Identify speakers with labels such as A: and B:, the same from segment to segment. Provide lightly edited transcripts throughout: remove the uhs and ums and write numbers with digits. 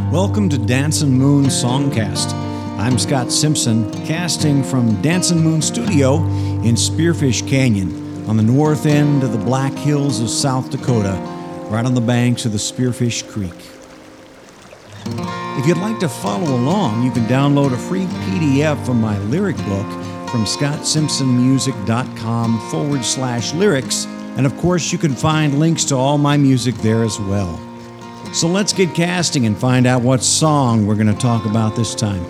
A: Welcome to Dancin' Moon Songcast. I'm Scott Simpson, casting from Dancin' Moon Studio in Spearfish Canyon on the north end of the Black Hills of South Dakota, right on the banks of the Spearfish Creek. If you'd like to follow along, you can download a free PDF of my lyric book from scottsimpsonmusic.com/lyrics, and of course you can find links to all my music there as well. So let's get casting and find out what song we're going to talk about this time.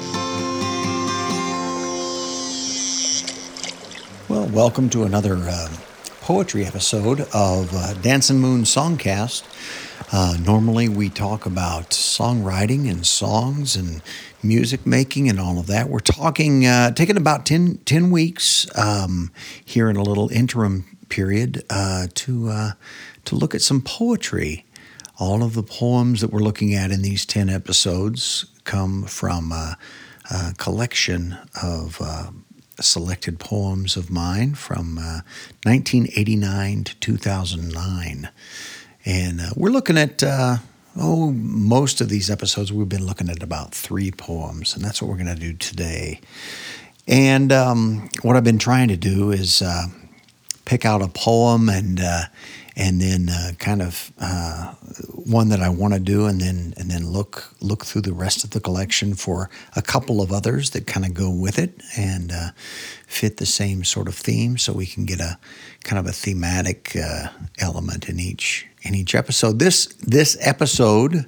A: Well, welcome to another poetry episode of Dancin' Moon Songcast. Normally we talk about songwriting and songs and music making and all of that. We're taking about 10 weeks here in a little interim period to look at some poetry. All of the poems that we're looking at in these 10 episodes come from a collection of selected poems of mine from 1989 to 2009. And we're looking at, most of these episodes we've been looking at about 3 poems, and that's what we're going to do today. And what I've been trying to do is pick out a poem and then kind of one that I want to do, and then look through the rest of the collection for a couple of others that kind of go with it and fit the same sort of theme, so we can get a kind of a thematic element in each episode. This episode,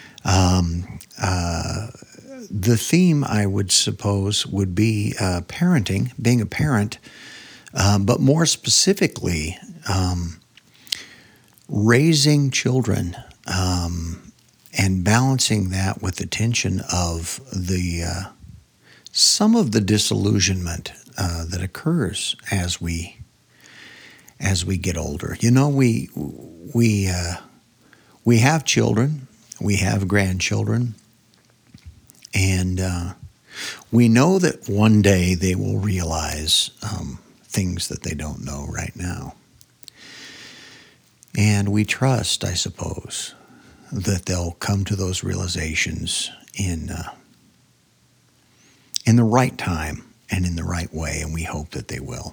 A: the theme I would suppose would be parenting, being a parent, but more specifically, raising children and balancing that with the tension of some of the disillusionment that occurs as we get older. You know, we have children, we have grandchildren, and we know that one day they will realize things that they don't know right now. And we trust, I suppose, that they'll come to those realizations in the right time and in the right way, and we hope that they will.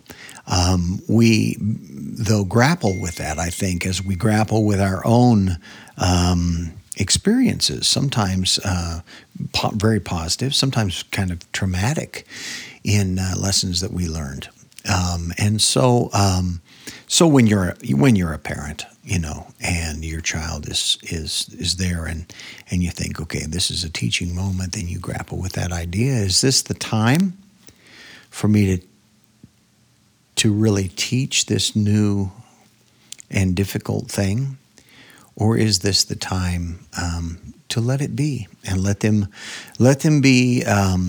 A: They'll grapple with that, I think, as we grapple with our own experiences, sometimes very positive, sometimes kind of traumatic in lessons that we learned. So when you're a parent, you know, and your child is there, and you think, okay, this is a teaching moment, then you grapple with that idea. Is this the time for me to really teach this new and difficult thing? Or is this the time to let it be and let them be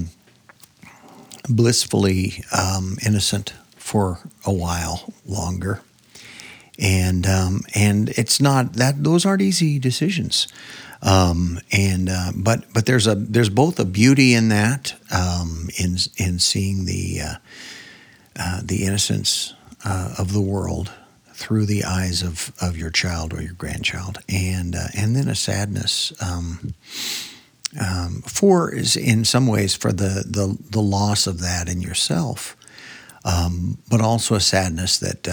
A: blissfully innocent for a while longer? And it's not that those aren't easy decisions. But there's both a beauty in that, in seeing the innocence of the world through the eyes of your child or your grandchild, and then a sadness in some ways for the loss of that in yourself, but also a sadness that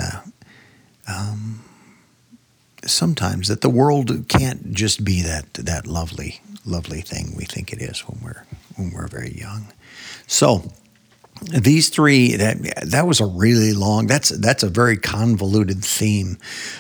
A: sometimes that the world can't just be that lovely thing we think it is when we're very young. So these 3, that was a really long, that's a very convoluted theme.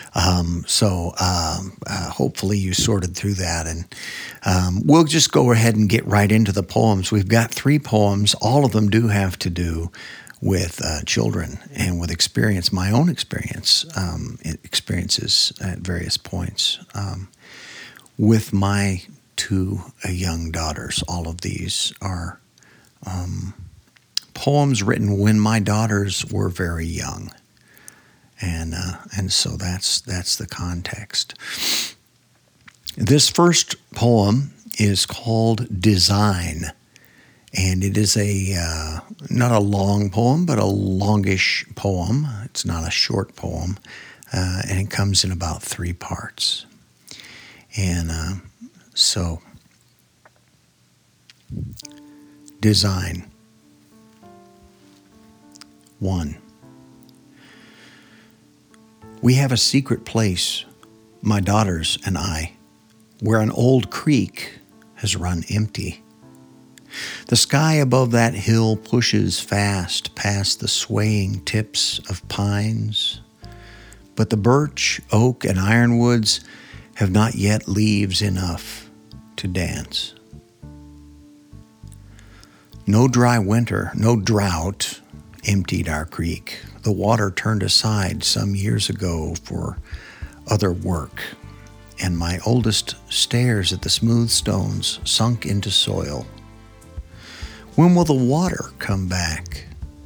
A: Hopefully you sorted through that, and we'll just go ahead and get right into the poems. We've got 3 poems. All of them do have to do with children and with experience, my own experiences at various points with my 2 young daughters. All of these are poems written when my daughters were very young, and so that's the context. This first poem is called Design. And it is not a long poem, but a longish poem. It's not a short poem, and it comes in about 3 parts. And so Design. 1. We have a secret place, my daughters and I, where an old creek has run empty. The sky above that hill pushes fast past the swaying tips of pines, but the birch, oak, and ironwoods have not yet leaves enough to dance. No dry winter, no drought emptied our creek. The water turned aside some years ago for other work, and my oldest stares at the smooth stones sunk into soil. When will the water come back?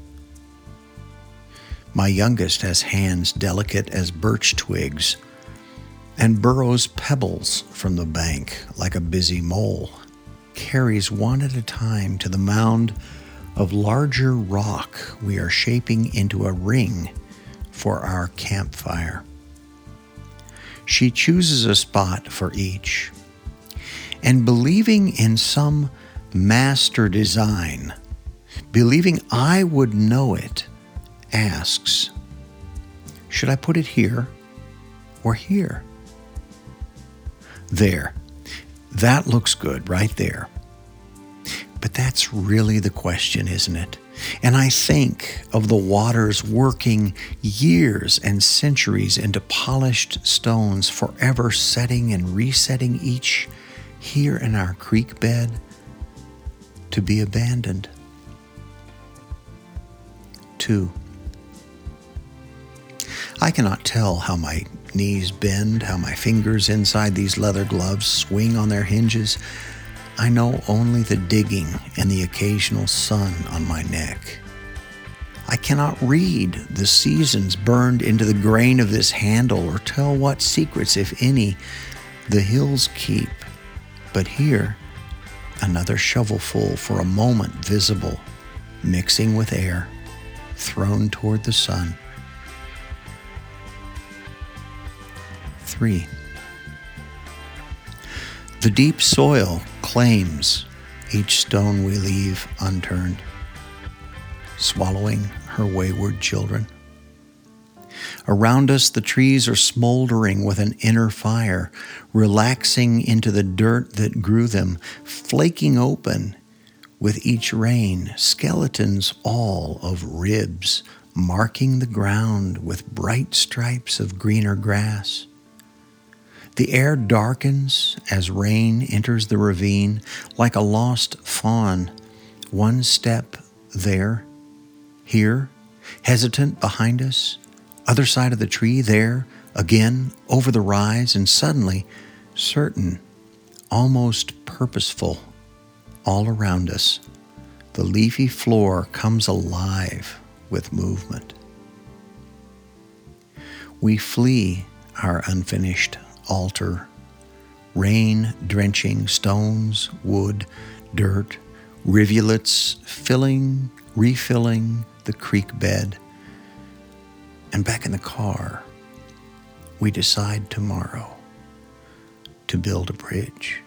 A: My youngest has hands delicate as birch twigs and burrows pebbles from the bank like a busy mole, carries one at a time to the mound of larger rock we are shaping into a ring for our campfire. She chooses a spot for each, and believing in some master design, believing I would know it, asks, should I put it here or here? There. That looks good right there. But that's really the question, isn't it? And I think of the waters working years and centuries into polished stones, forever setting and resetting each here in our creek bed to be abandoned. 2. I cannot tell how my knees bend, how my fingers inside these leather gloves swing on their hinges. I know only the digging and the occasional sun on my neck. I cannot read the seasons burned into the grain of this handle or tell what secrets, if any, the hills keep. But here, another shovelful for a moment visible, mixing with air, thrown toward the sun. 3. The deep soil claims each stone we leave unturned, swallowing her wayward children. Around us, the trees are smoldering with an inner fire, relaxing into the dirt that grew them, flaking open with each rain, skeletons all of ribs, marking the ground with bright stripes of greener grass. The air darkens as rain enters the ravine, like a lost fawn, one step there, here, hesitant behind us, other side of the tree, there, again, over the rise, and suddenly, certain, almost purposeful, all around us, the leafy floor comes alive with movement. We flee our unfinished altar, rain-drenching stones, wood, dirt, rivulets refilling the creek bed. And back in the car, we decide tomorrow to build a bridge.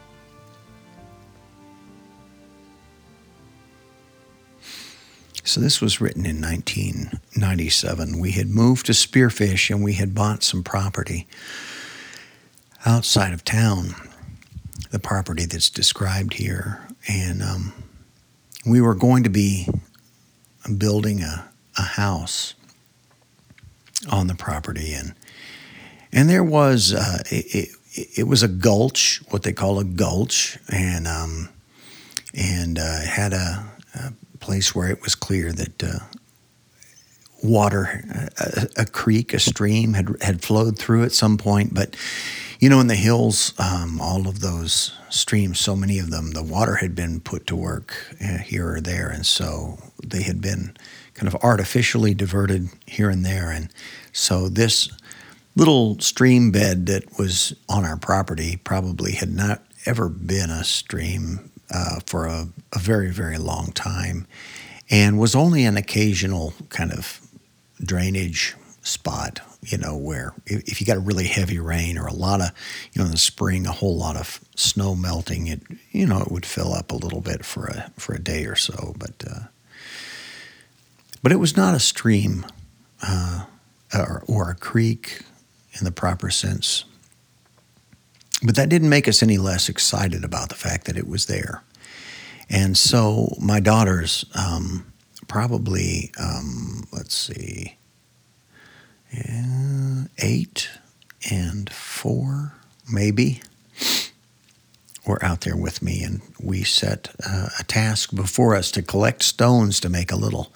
A: So this was written in 1997. We had moved to Spearfish and we had bought some property outside of town, the property that's described here. And we were going to be building a house on the property. And there was, it was a gulch, what they call a gulch, and had a place where it was clear that water, a creek, a stream had flowed through at some point. But, you know, in the hills, all of those streams, so many of them, the water had been put to work here or there. And so they had been kind of artificially diverted here and there. And so this little stream bed that was on our property probably had not ever been a stream for a very, very long time, and was only an occasional kind of drainage spot, where if you got a really heavy rain or a lot of, in the spring, a whole lot of snow melting, it would fill up a little bit for a day or so. But it was not a stream or a creek in the proper sense. But that didn't make us any less excited about the fact that it was there. And so my daughters, probably, 8 and 4, maybe, were out there with me, and we set a task before us to collect stones to make a little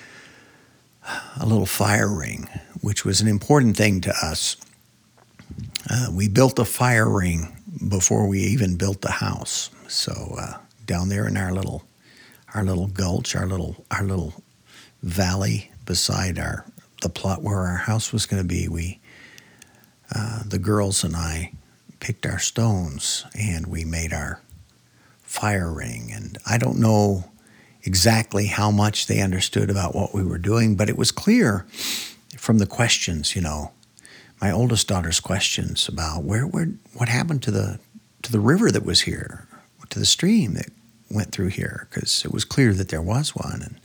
A: fire ring, which was an important thing to us. We built a fire ring before we even built the house. So down there in our little gulch, our little valley beside the plot where our house was going to be, the girls and I picked our stones and we made our fire ring. And I don't know exactly how much they understood about what we were doing, but it was clear from the questions, my oldest daughter's questions about what happened to the river that was here, to the stream that went through here, because it was clear that there was one. And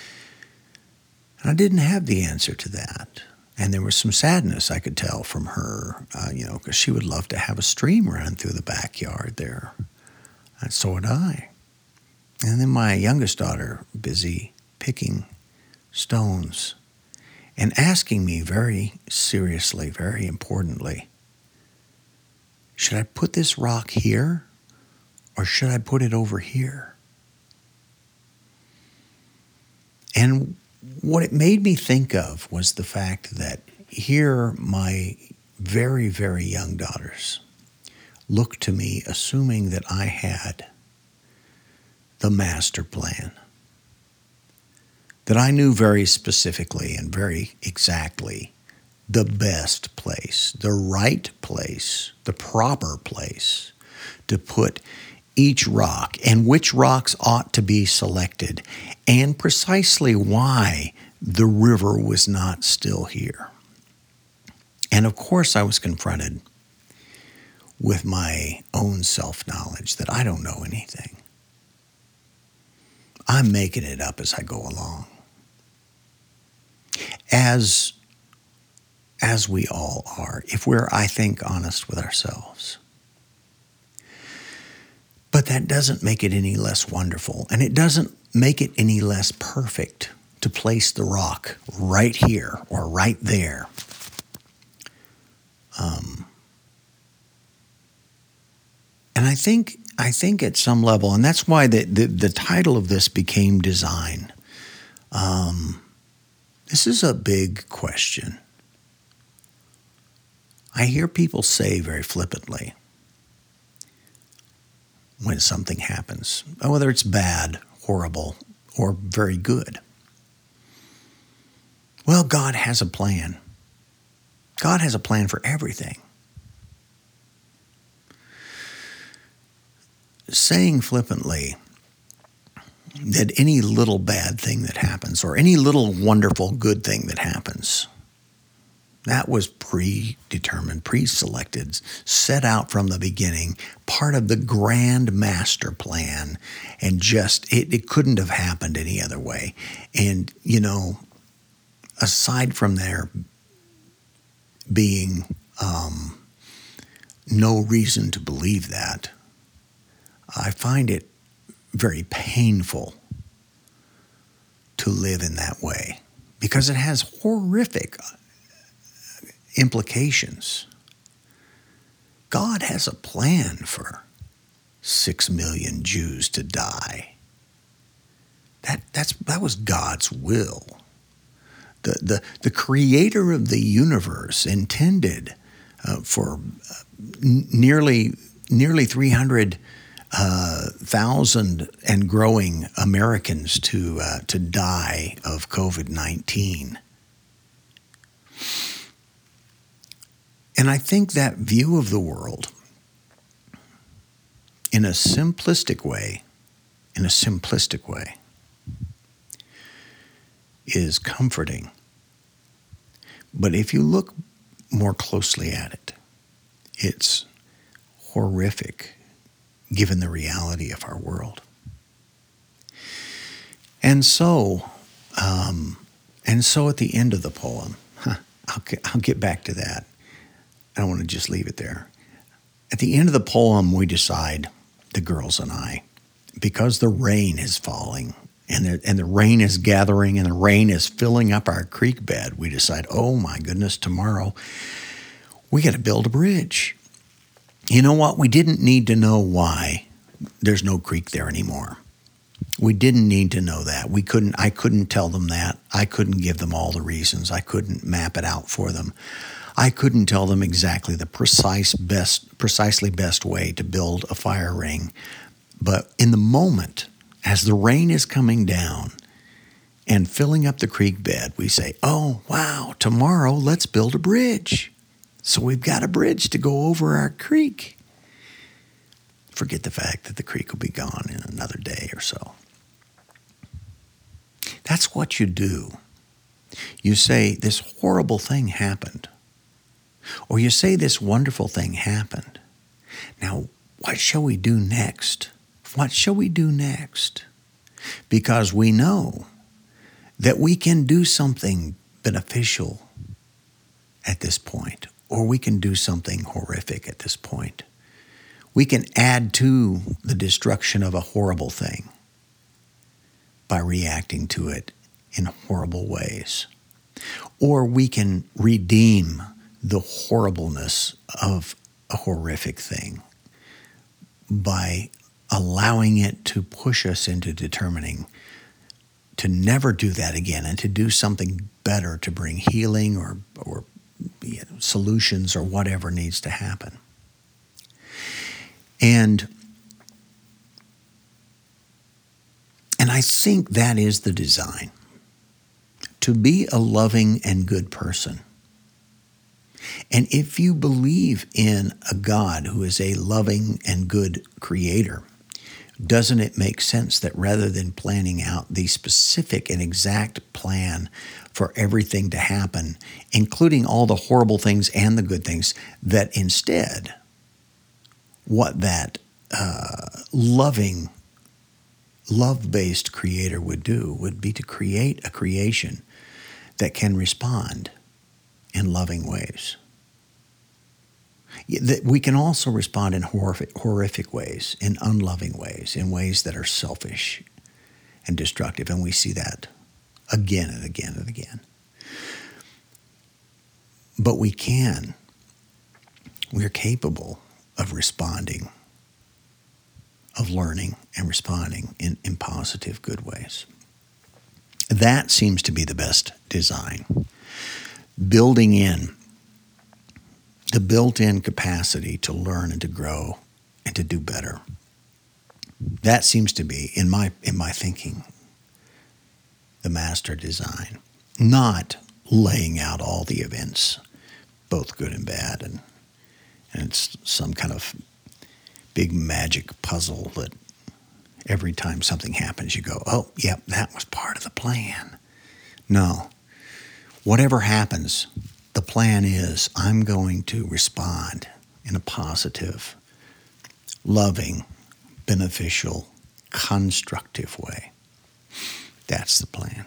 A: I didn't have the answer to that. And there was some sadness I could tell from her, because she would love to have a stream running through the backyard there. And so would I. And then my youngest daughter, busy picking stones and asking me very seriously, very importantly, should I put this rock here or should I put it over here? And what it made me think of was the fact that here my very, very young daughters looked to me assuming that I had the master plan, that I knew very specifically and very exactly the best place, the right place, the proper place to put each rock and which rocks ought to be selected and precisely why the river was not still here. And of course I was confronted with my own self-knowledge that I don't know anything. I'm making it up as I go along. As we all are, if we're, I think, honest with ourselves. But that doesn't make it any less wonderful, and it doesn't make it any less perfect to place the rock right here or right there. And I think at some level, and that's why the title of this became Design. This is a big question. I hear people say very flippantly when something happens, whether it's bad, horrible, or very good. Well, God has a plan. God has a plan for everything. Saying flippantly that any little bad thing that happens or any little wonderful good thing that happens, that was predetermined, pre-selected, set out from the beginning, part of the grand master plan, and just, it couldn't have happened any other way. And, aside from there being no reason to believe that, I find it very painful to live in that way because it has horrific implications. God has a plan for 6 million Jews to die. That was God's will. The creator of the universe intended for nearly 300,000 and growing Americans to die of COVID-19. And I think that view of the world, in a simplistic way, is comforting But if you look more closely at it, it's horrific given the reality of our world. And so at the end of the poem, I'll get back to that. I don't want to just leave it there. At the end of the poem, we decide, the girls and I, because the rain is falling and the rain is gathering and the rain is filling up our creek bed, we decide, oh my goodness, tomorrow we got to build a bridge. You know what? We didn't need to know why there's no creek there anymore. We didn't need to know that. I couldn't tell them that. I couldn't give them all the reasons. I couldn't map it out for them. I couldn't tell them exactly the precisely best way to build a fire ring. But in the moment, as the rain is coming down and filling up the creek bed, we say, oh, wow, tomorrow let's build a bridge. So we've got a bridge to go over our creek. Forget the fact that the creek will be gone in another day or so. That's what you do. You say, this horrible thing happened. Or you say, this wonderful thing happened. Now, what shall we do next? What shall we do next? Because we know that we can do something beneficial at this point, or we can do something horrific at this point. We can add to the destruction of a horrible thing by reacting to it in horrible ways. Or we can redeem the horribleness of a horrific thing by allowing it to push us into determining to never do that again and to do something better to bring healing or solutions or whatever needs to happen. And I think that is the design. To be a loving and good person. And if you believe in a God who is a loving and good creator, doesn't it make sense that rather than planning out the specific and exact plan for everything to happen, including all the horrible things and the good things, that instead what that loving, love-based creator would do would be to create a creation that can respond in loving ways. We can also respond in horrific ways, in unloving ways, in ways that are selfish and destructive, and we see that again and again and again. But we're capable of responding, of learning and responding in positive, good ways. That seems to be the best design. Building in the built-in capacity to learn and to grow and to do better. That seems to be, in my thinking, the master design. Not laying out all the events, both good and bad, and it's some kind of big magic puzzle that every time something happens, you go, oh, yep, that was part of the plan. No. Whatever happens, the plan is I'm going to respond in a positive, loving, beneficial, constructive way. That's the plan.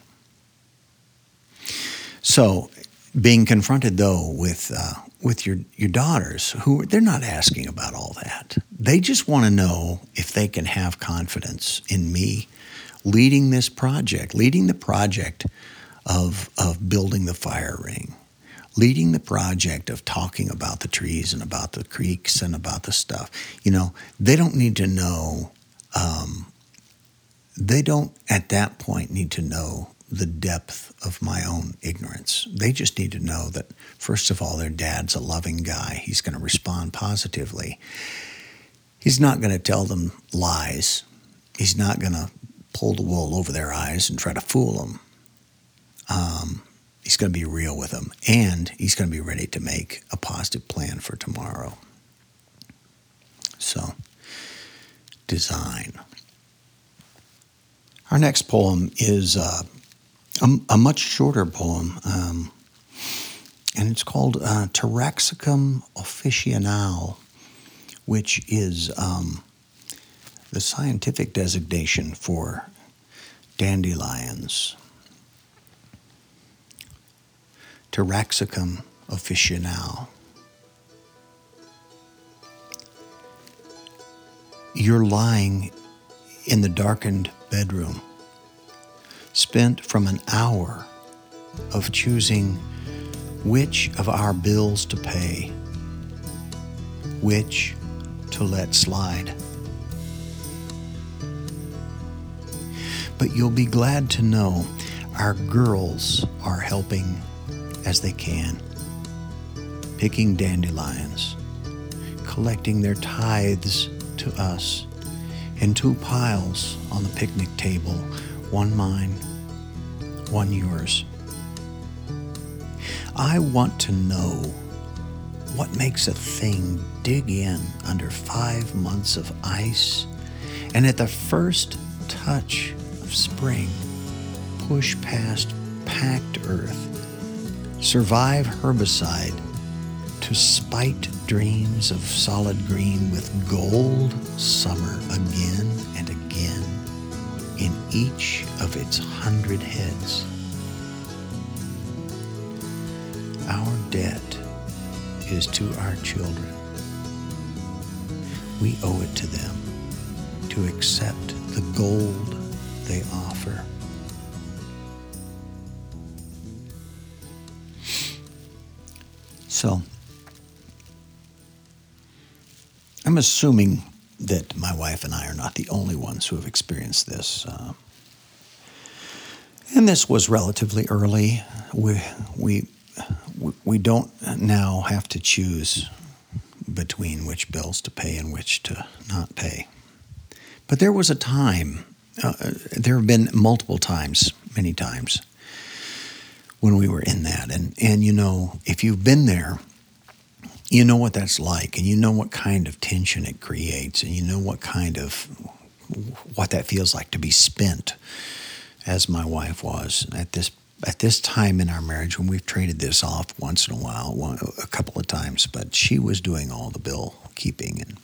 A: So, being confronted though with your daughters, who they're not asking about all that. They just want to know if they can have confidence in me leading this project, leading the project of building the fire ring, leading the project of talking about the trees and about the creeks and about the stuff. You know, they don't need to know, they don't at that point need to know the depth of my own ignorance. They just need to know that, first of all, their dad's a loving guy. He's going to respond positively. He's not going to tell them lies. He's not going to pull the wool over their eyes and try to fool them. He's going to be real with them, and he's going to be ready to make a positive plan for tomorrow. So, design. Our next poem is a much shorter poem. and it's called Taraxacum officinale, which is the scientific designation for dandelions. Taraxacum officinale. You're lying in the darkened bedroom, spent from an hour of choosing which of our bills to pay, which to let slide. But you'll be glad to know our girls are helping as they can, picking dandelions, collecting their tithes to us in 2 piles on the picnic table, one mine, one yours. I want to know what makes a thing dig in under 5 months of ice and at the first touch of spring push past packed earth, survive herbicide to spite dreams of solid green with gold summer again and again in each of its 100 heads. Our debt is to our children. We owe it to them to accept the gold they offer. So, I'm assuming that my wife and I are not the only ones who have experienced this. And this was relatively early. We don't now have to choose between which bills to pay and which to not pay. But there was a time, there have been multiple times, many times, when we were in that. And you know, if you've been there, you know what that's like, and you know what kind of tension it creates, and you know what that feels like to be spent, as my wife was at this time in our marriage, when we've traded this off once in a while, a couple of times, but she was doing all the bill keeping, and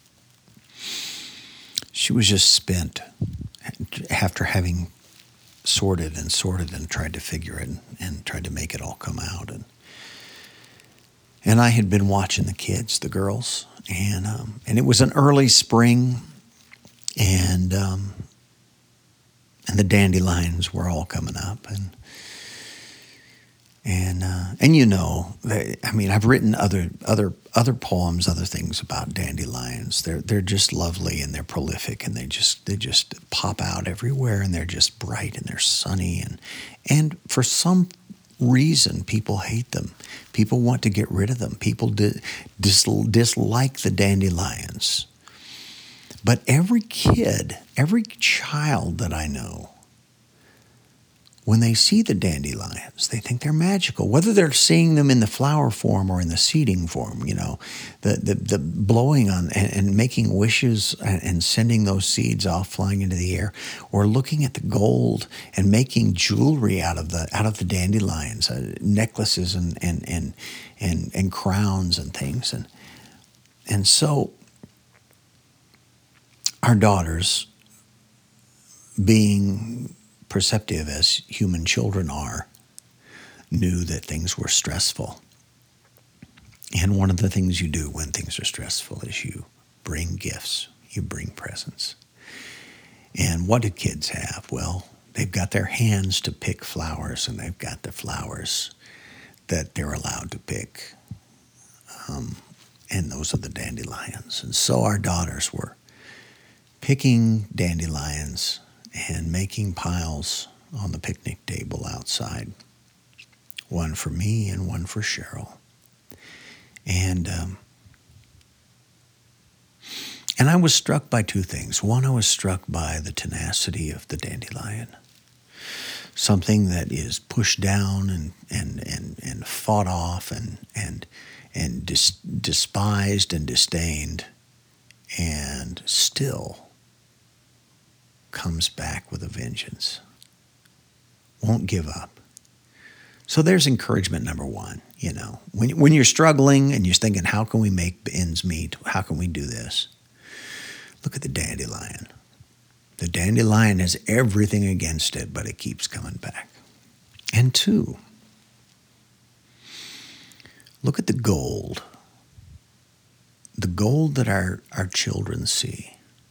A: she was just spent after having sorted and tried to figure it and tried to make it all come out. And I had been watching the kids, the girls, and it was an early spring, and the dandelions were all coming up, and you know, I mean, I've written other poems, other things about dandelions. They're just lovely, and they're prolific, and they just pop out everywhere, and they're just bright and they're sunny, and for some reason people hate them. People want to get rid of them. People dislike the dandelions. But every child that I know, when they see the dandelions, they think they're magical. Whether they're seeing them in the flower form or in the seeding form, you know, the blowing on and making wishes and sending those seeds off flying into the air, or looking at the gold and making jewelry out of the dandelions, necklaces and crowns and things, and so our daughters, being perceptive as human children are, knew that things were stressful. And one of the things you do when things are stressful is you bring gifts, you bring presents. And what do kids have? Well, they've got their hands to pick flowers, and they've got the flowers that they're allowed to pick. And those are the dandelions. And so our daughters were picking dandelions and making piles on the picnic table outside. One for me and one for Cheryl. And I was struck by two things. One, I was struck by the tenacity of the dandelion. Something that is pushed down and fought off and despised and disdained, and still comes back with a vengeance. Won't give up. So there's encouragement number one. When you're struggling and you're thinking, how can we make ends meet? How can we do this? Look at the dandelion. The dandelion has everything against it, but it keeps coming back. And 2, look at the gold. The gold that our children see.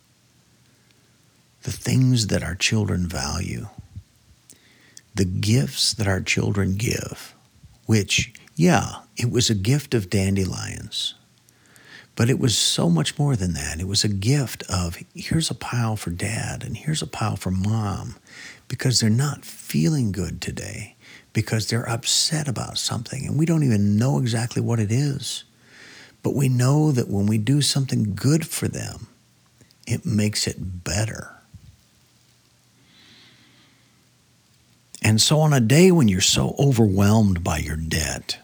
A: The things that our children value. The gifts that our children give, which, it was a gift of dandelions. But it was so much more than that. It was a gift of, here's a pile for dad and here's a pile for mom, because they're not feeling good today, because they're upset about something, and we don't even know exactly what it is. But we know that when we do something good for them, it makes it better. And so on a day when you're so overwhelmed by your debt,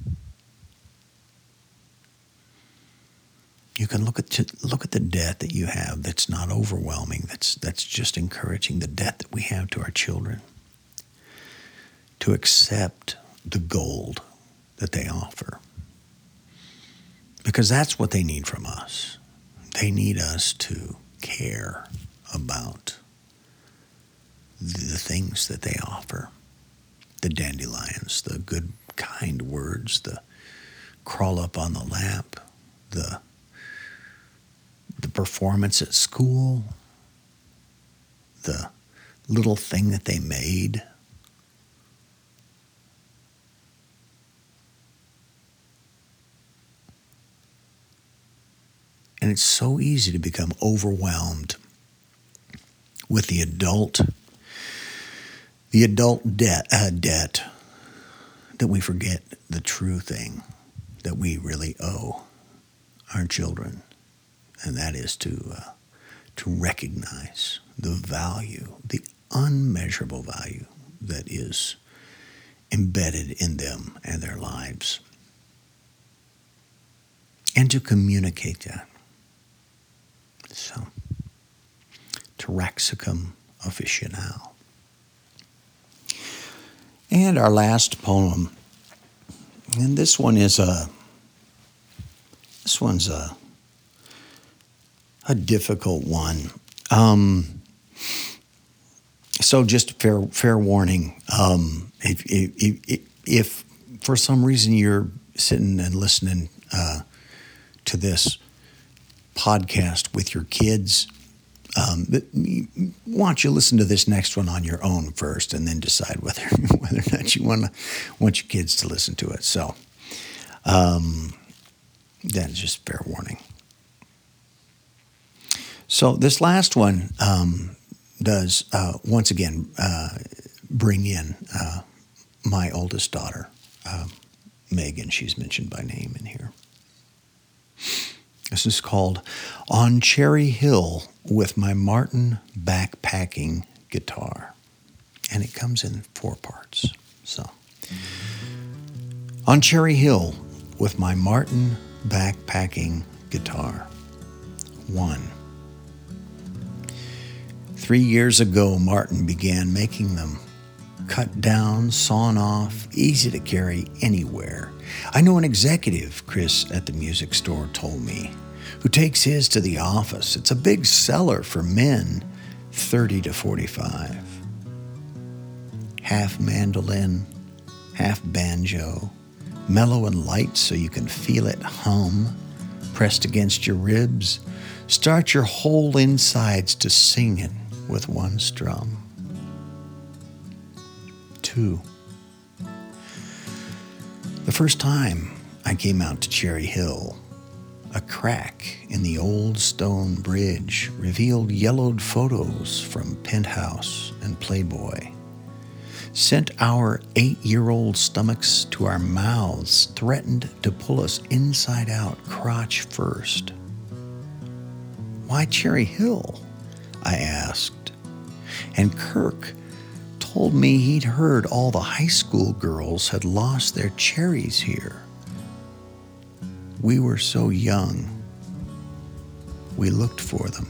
A: you can look at the debt that you have that's not overwhelming, that's just encouraging, the debt that we have to our children, to accept the gold that they offer. Because that's what they need from us. They need us to care about the things that they offer. The dandelions, the good, kind words, the crawl up on the lap, the performance at school, the little thing that they made. And it's so easy to become overwhelmed with the adult debt that we forget the true thing that we really owe our children. And that is to recognize the value, the unmeasurable value that is embedded in them and their lives. And to communicate that. So, Taraxacum officinale. And our last poem, and this one's a difficult one. So just fair warning. If for some reason you're sitting and listening to this podcast with your kids, why don't you listen to this next one on your own first, and then decide whether or not you want your kids to listen to it. So that is just fair warning. So this last one does once again bring in my oldest daughter, Megan. She's mentioned by name in here. This is called On Cherry Hill with My Martin Backpacking Guitar. And it comes in 4 parts. So, On Cherry Hill with My Martin Backpacking Guitar. 1. 3 years ago, Martin began making them. Cut down, sawn off, easy to carry anywhere. I know an executive, Chris at the music store told me, who takes his to the office. It's a big seller for men 30 to 45. Half mandolin, half banjo, mellow and light so you can feel it hum, pressed against your ribs. Start your whole insides to singing with one strum. 2. The first time I came out to Cherry Hill, a crack in the old stone bridge revealed yellowed photos from Penthouse and Playboy. Sent our 8-year-old stomachs to our mouths, threatened to pull us inside out, crotch first. Why Cherry Hill? I asked. And Kirk told me he'd heard all the high school girls had lost their cherries here. We were so young, we looked for them.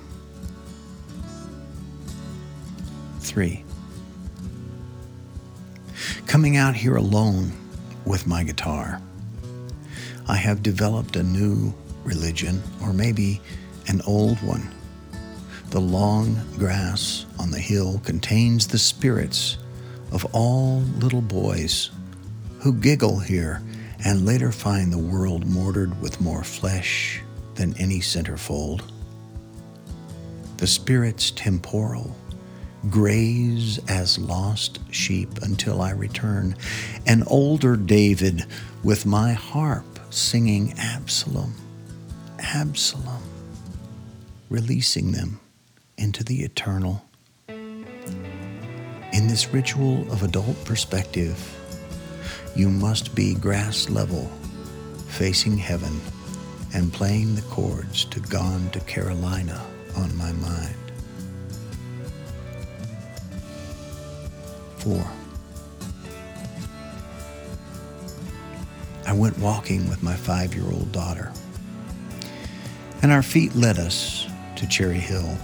A: 3. Coming out here alone, with my guitar. I have developed a new religion, or maybe an old one. The long grass on the hill contains the spirits of all little boys who giggle here and later find the world mortared with more flesh than any centerfold. The spirits temporal graze as lost sheep until I return, an older David with my harp singing Absalom, Absalom, releasing them into the eternal. In this ritual of adult perspective, you must be grass level, facing heaven, and playing the chords to Gone to Carolina on my mind. 4. I went walking with my 5-year-old daughter, and our feet led us to Cherry Hill.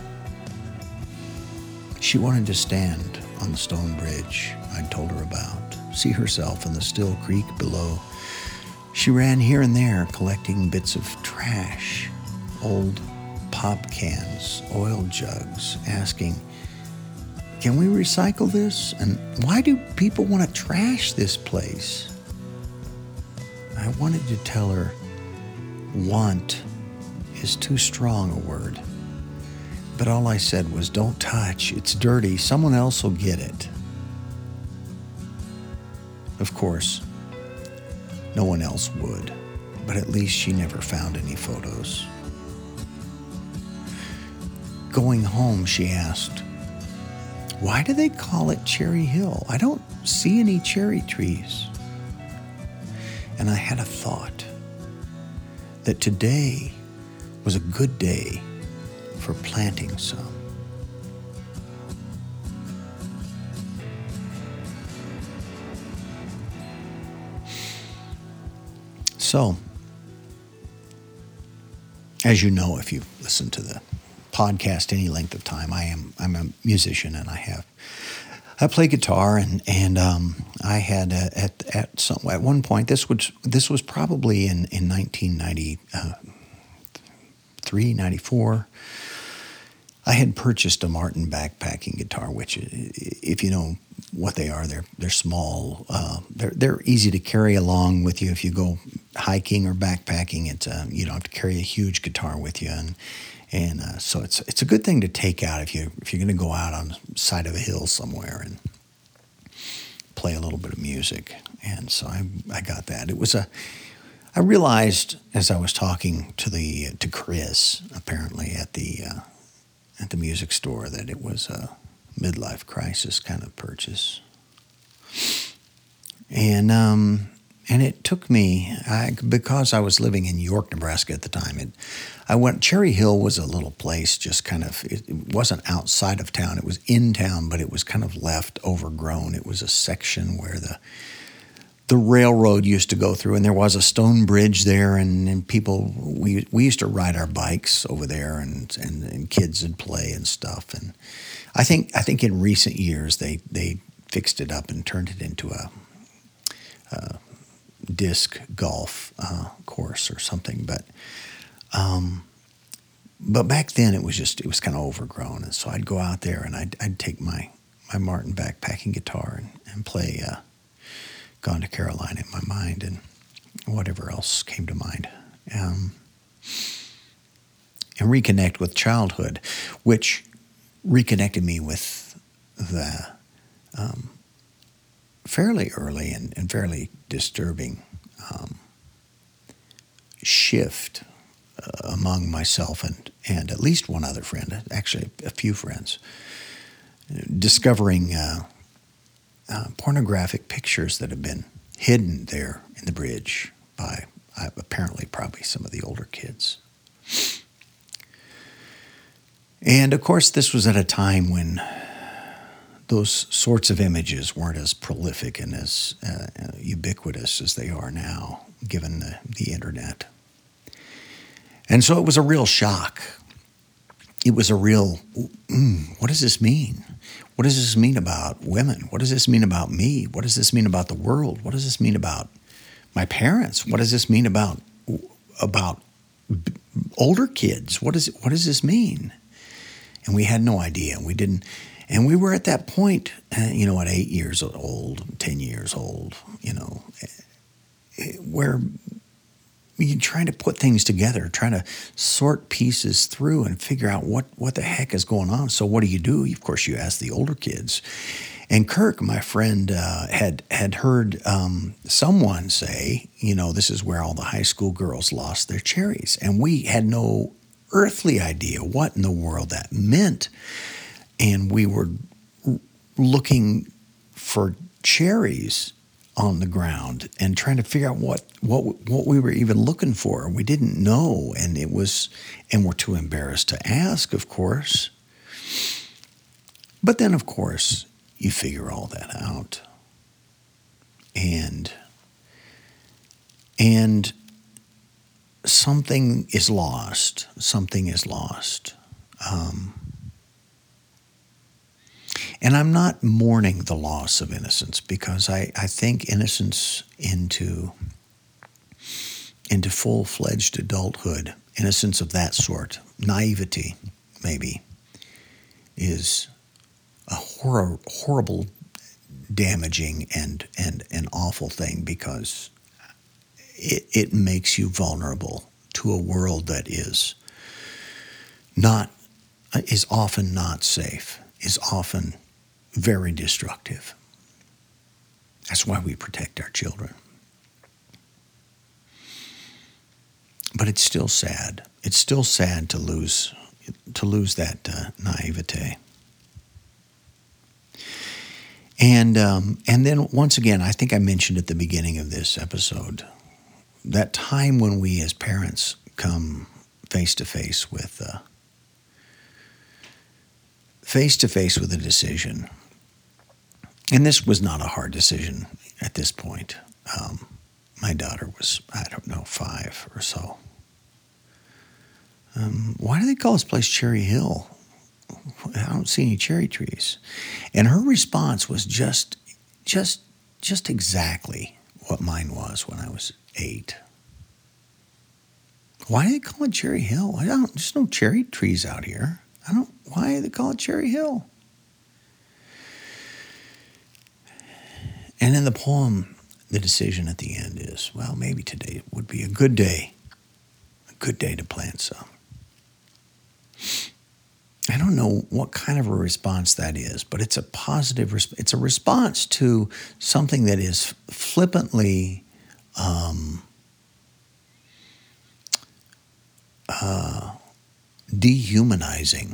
A: She wanted to stand on the stone bridge I'd told her about, see herself in the still creek below. She ran here and there collecting bits of trash, old pop cans, oil jugs, asking, "Can we recycle this? And why do people want to trash this place?" I wanted to tell her, want is too strong a word. But all I said was, "Don't touch, it's dirty, someone else will get it." Of course, no one else would, but at least she never found any photos. Going home, she asked, "Why do they call it Cherry Hill? I don't see any cherry trees." And I had a thought that today was a good day for planting some. So, as you know, if you've listened to the podcast any length of time, I'm a musician, and I play guitar, and I had at one point, this was probably in 1993, 94. I had purchased a Martin backpacking guitar, which, if you know what they are, they're small. They're easy to carry along with you if you go hiking or backpacking. You don't have to carry a huge guitar with you, and so it's a good thing to take out if you're going to go out on the side of a hill somewhere and play a little bit of music. And so I got that. I realized as I was talking to Chris, apparently at the music store, that it was a midlife crisis kind of purchase. And it took me, because I was living in York, Nebraska at the time, Cherry Hill was a little place, just kind of, it wasn't outside of town, it was in town, but it was kind of left overgrown. It was a section where the railroad used to go through, and there was a stone bridge there, and people, we used to ride our bikes over there, and kids would play and stuff. And I think in recent years they fixed it up and turned it into a disc golf course or something. But back then it was kind of overgrown, and so I'd go out there and I'd take my Martin backpacking guitar and play Gone to Carolina in my mind, and whatever else came to mind, and reconnect with childhood, which reconnected me with the fairly early and fairly disturbing shift among myself and at least one other friend, actually a few friends, discovering pornographic pictures that have been hidden there in the bridge by apparently probably some of the older kids. And of course, this was at a time when those sorts of images weren't as prolific and as ubiquitous as they are now, given the internet. And so it was a real shock. It was a real, what does this mean? What does this mean about women? What does this mean about me? What does this mean about the world? What does this mean about my parents. What does this mean about older kids? What does this mean? And we had no idea. We didn't. And we were at that point, at 8 years old, 10 years old, where you're trying to put things together, trying to sort pieces through and figure out what the heck is going on. So what do? Of course, you ask the older kids. And Kirk, my friend, had heard someone say, this is where all the high school girls lost their cherries. And we had no earthly idea what in the world that meant. And we were looking for cherries on the ground and trying to figure out what we were even looking for. We didn't know, and we're too embarrassed to ask, of course. But then, of course, you figure all that out. And something is lost. Something is lost. And I'm not mourning the loss of innocence, because I think innocence into full-fledged adulthood, innocence of that sort, naivety maybe, is a horrible, damaging and an awful thing, because it makes you vulnerable to a world that is often not safe, is often very destructive. That's why we protect our children. But it's still sad. It's still sad to lose that naivete. And then once again, I think I mentioned at the beginning of this episode, that time when we as parents come face to face with a decision. And this was not a hard decision at this point. My daughter was, 5 or so. Why do they call this place Cherry Hill? I don't see any cherry trees. And her response was just exactly what mine was when I was 8. Why do they call it Cherry Hill? There's no cherry trees out here. Why do they call it Cherry Hill? And in the poem, the decision at the end is, well, maybe today would be a good day to plant some. I don't know what kind of a response that is, but it's a positive it's a response to something that is flippantly dehumanizing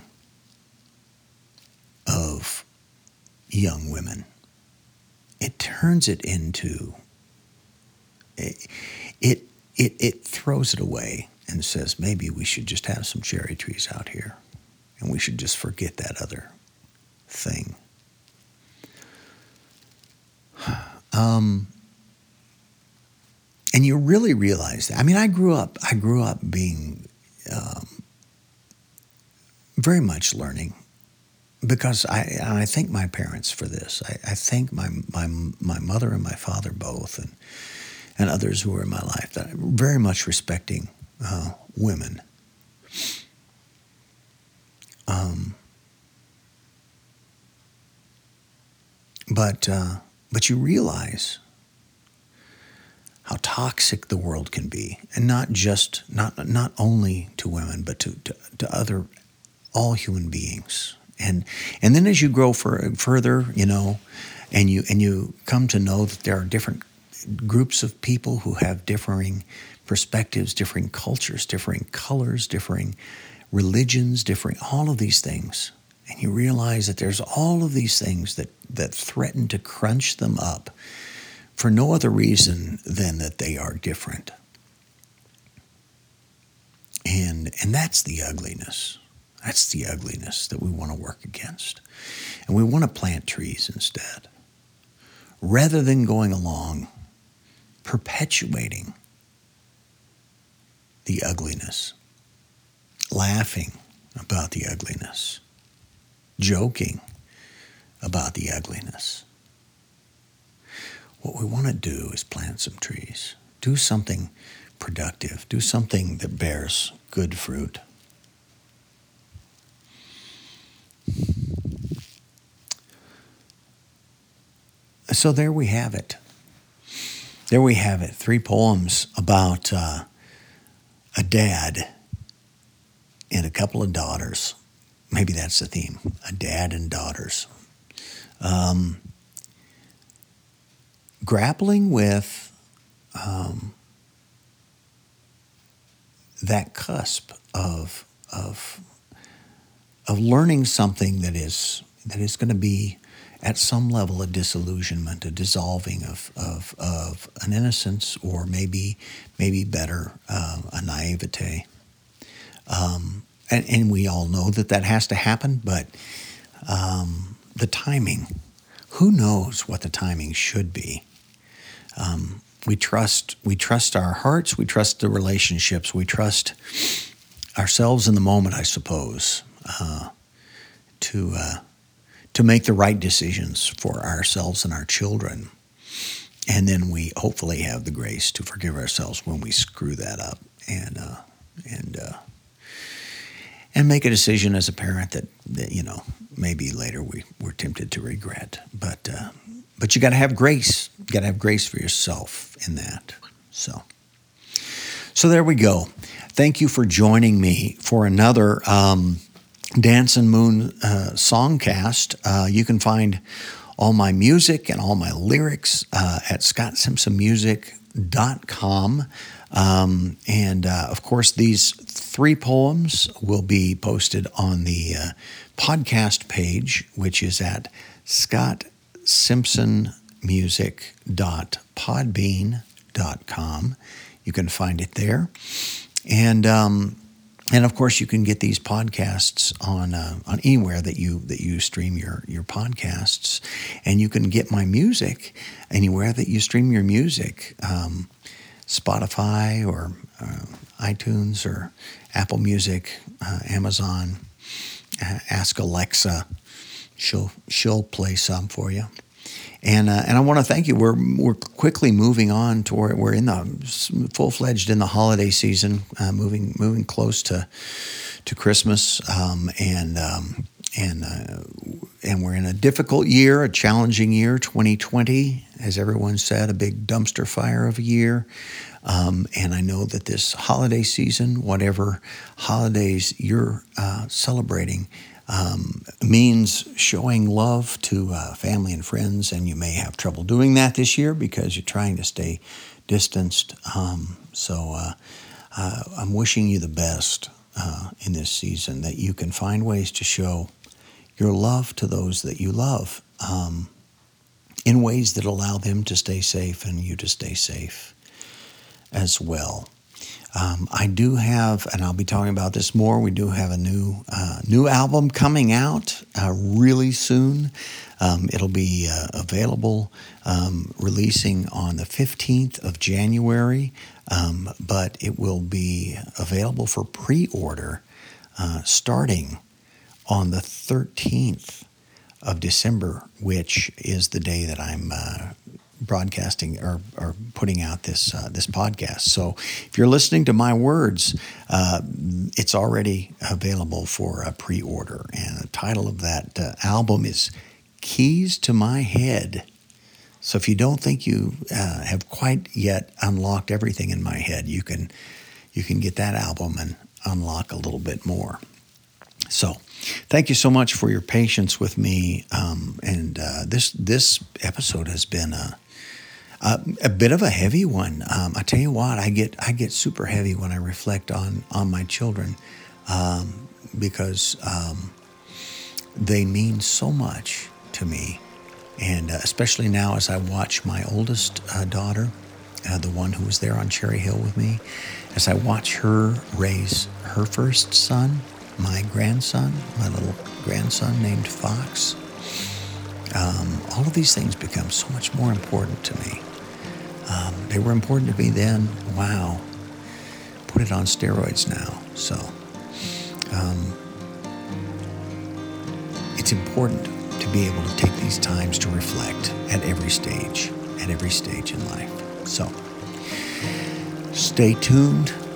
A: of young women. It turns it into it throws it away and says, maybe we should just have some cherry trees out here, and we should just forget that other thing. And you really realize that. I mean, I grew up being very much learning, because I thank my parents for this. I thank my mother and my father both, and others who were in my life, that very much respecting women. But you realize how toxic the world can be, and not only to women, but to all human beings. And then as you grow further, and you come to know that there are different groups of people who have differing perspectives, differing cultures, differing colors, differing religions, differing all of these things. And you realize that there's all of these things that threaten to crunch them up for no other reason than that they are different. And that's the ugliness. That's the ugliness that we want to work against. And we want to plant trees instead, rather than going along perpetuating the ugliness, laughing about the ugliness, joking about the ugliness. What we want to do is plant some trees. Do something productive. Do something that bears good fruit. So there we have it. There we have it. 3 poems about a dad and a couple of daughters. Maybe that's the theme, a dad and daughters. Grappling with that cusp of learning something that is going to be at some level a disillusionment, a dissolving of an innocence, or maybe better, a naivete. And we all know that has to happen, but the timing, who knows what the timing should be? We trust our hearts, we trust the relationships, we trust ourselves in the moment, I suppose, to make the right decisions for ourselves and our children. And then we hopefully have the grace to forgive ourselves when we screw that up and make a decision as a parent that maybe later we're tempted to regret. But you got to have grace. You got to have grace for yourself in that. So there we go. Thank you for joining me for another Dancin' Moon songcast. You can find all my music and all my lyrics at ScottSimpsonMusic.com. Of course, these 3 poems will be posted on the podcast page, which is at ScottSimpsonMusic.podbean.com. You can find it there. And of course, you can get these podcasts on anywhere that you stream your podcasts, and you can get my music anywhere that you stream your music, Spotify or iTunes or Apple Music, Amazon. Ask Alexa; she'll play some for you. And I want to thank you. We're quickly moving on toward. We're in the full-fledged in the holiday season, moving close to Christmas, and we're in a difficult year, a challenging year, 2020, as everyone said, a big dumpster fire of a year. And I know that this holiday season, whatever holidays you're celebrating, means showing love to family and friends, and you may have trouble doing that this year because you're trying to stay distanced. So I'm wishing you the best in this season, that you can find ways to show your love to those that you love in ways that allow them to stay safe and you to stay safe as well. I do have, and I'll be talking about this more, we do have a new album coming out really soon. It'll be available, releasing on the 15th of January, but it will be available for pre-order starting on the 13th of December, which is the day that I'm broadcasting or putting out this podcast. So if you're listening to my words, it's already available for a pre-order. And the title of that album is Keys to My Head. So if you don't think you have quite yet unlocked everything in my head, you can get that album and unlock a little bit more. So thank you so much for your patience with me. This episode has been a bit of a heavy one. I tell you what, I get super heavy when I reflect on my children, because they mean so much to me, and especially now as I watch my oldest daughter, the one who was there on Cherry Hill with me, as I watch her raise her first son, my grandson, my little grandson named Fox. All of these things become so much more important to me. They were important to me then. Wow. Put it on steroids now. So it's important to be able to take these times to reflect at every stage in life. So Stay tuned